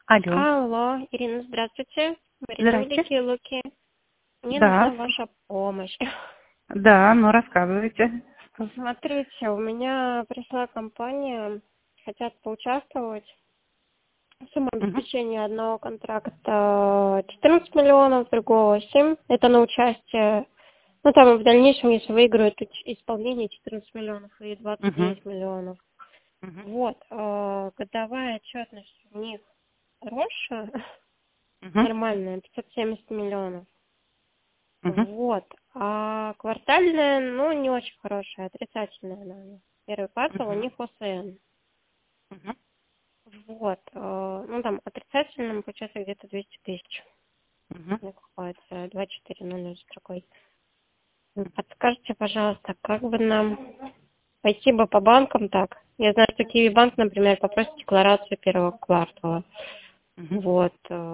Алло, Алло, Ирина, здравствуйте. Марина здрасте. Великие Луки. Мне нужна Да, ваша помощь. да, ну рассказывайте. Смотрите, у меня пришла компания, хотят поучаствовать. Сумма Мгм, обеспечения одного контракта 14 миллионов, другого 7. Это на участие. Ну, там в дальнейшем, если выиграют исполнение 14 миллионов и мгм, 29 миллионов. мгм, Вот, годовая отчетность у них хорошая, мгм, нормальная, 570 миллионов. мгм, Вот. А квартальная, ну, не очень хорошая, отрицательная она. Первый квартал у мгм, них ОСН. мгм, Вот. Ну, там отрицательным получается где-то 200 тысяч. мгм. Находится 2400 строкой. Подскажите, пожалуйста, как бы нам пойти бы по банкам так? Я знаю, что Киви банк, например, попросит декларацию первого квартала. Мгм. Вот.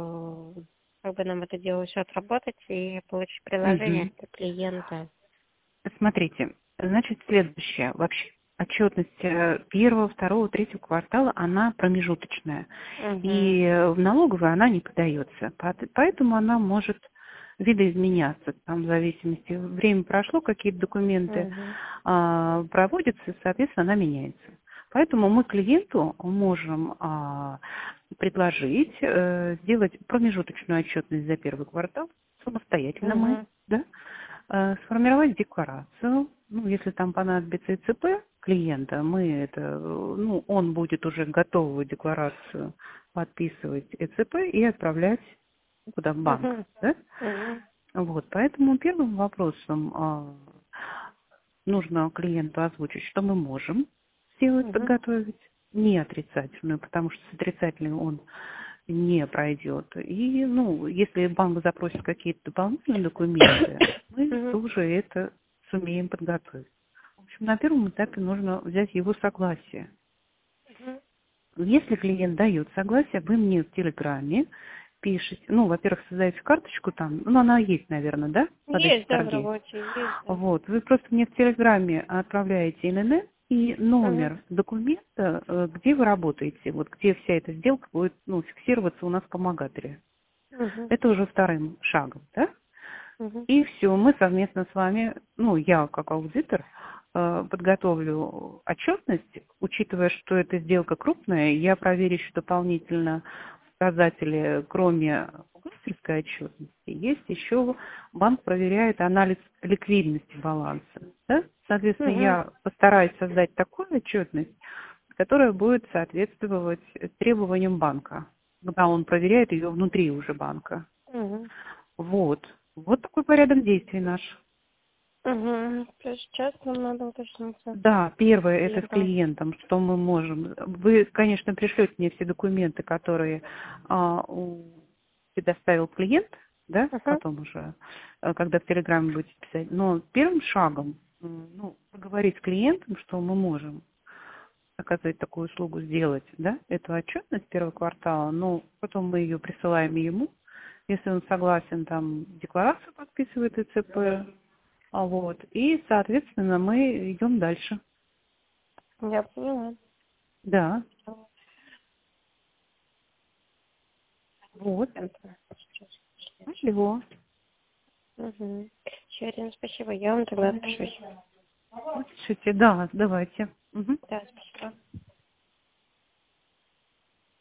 Как бы нам это дело все отработать и получить приложение Мгм. для клиента. Смотрите, значит, следующее. Вообще отчетность первого, второго, третьего квартала, она промежуточная. Угу. И в налоговой она не подается. Поэтому она может видоизменяться. Там в зависимости, время прошло, какие-то документы Угу. проводятся, соответственно, она меняется. Поэтому мы клиенту можем предложить сделать промежуточную отчетность за первый квартал самостоятельно мы, Угу. да, сформировать декларацию. Ну, если там понадобится ИЦП клиента, мы это, ну, он будет уже готовую декларацию подписывать ЭЦП и отправлять куда в банк, Угу. да? Угу. Вот, поэтому первым вопросом нужно клиенту озвучить, что мы можем сделать, Угу. подготовить, не отрицательную, потому что с отрицательной он не пройдет. И, ну, если банк запросит какие-то дополнительные документы, мы Угу. тоже это сумеем подготовить. В общем, на первом этапе нужно взять его согласие. Если клиент дает согласие, вы мне в Телеграме пишете, ну, во-первых, создаете карточку там, ну, она есть, наверное, да, в Есть, да, в Сторге. рабочей, есть, да. Вот, вы просто мне в Телеграме отправляете ИНН и Угу. номер документа, где вы работаете, вот где вся эта сделка будет, ну, фиксироваться у нас в помогателе. Угу. Это уже вторым шагом, да? Угу. И все, мы совместно с вами, ну, я как аудитор, подготовлю отчетность, учитывая, что эта сделка крупная, я проверю еще дополнительно показатели, кроме бухгалтерской отчетности, есть еще банк проверяет анализ ликвидности баланса. Да? Соответственно, Угу. я постараюсь создать такую отчетность, которая будет соответствовать требованиям банка, когда он проверяет ее внутри уже банка. Угу. Вот. Вот такой порядок действий наш. Угу. Сейчас нам надо уточниться. Да, первое это с Клиентам. клиентом, что мы можем. Вы, конечно, пришлете мне все документы, которые предоставил клиент, да, Угу. потом уже, когда в Телеграме будете писать. Но первым шагом, ну, поговорить с клиентом, что мы можем оказать такую услугу, сделать, да, эту отчетность первого квартала, но потом мы ее присылаем ему. Если он согласен, там декларацию подписывает ИЦП, вот, и, соответственно, мы идем дальше. Я поняла. Да, вот, алло. Угу. Ирина, спасибо. Я вам тогда отпишусь. Пишите, да, давайте. Мгм. Да, спасибо.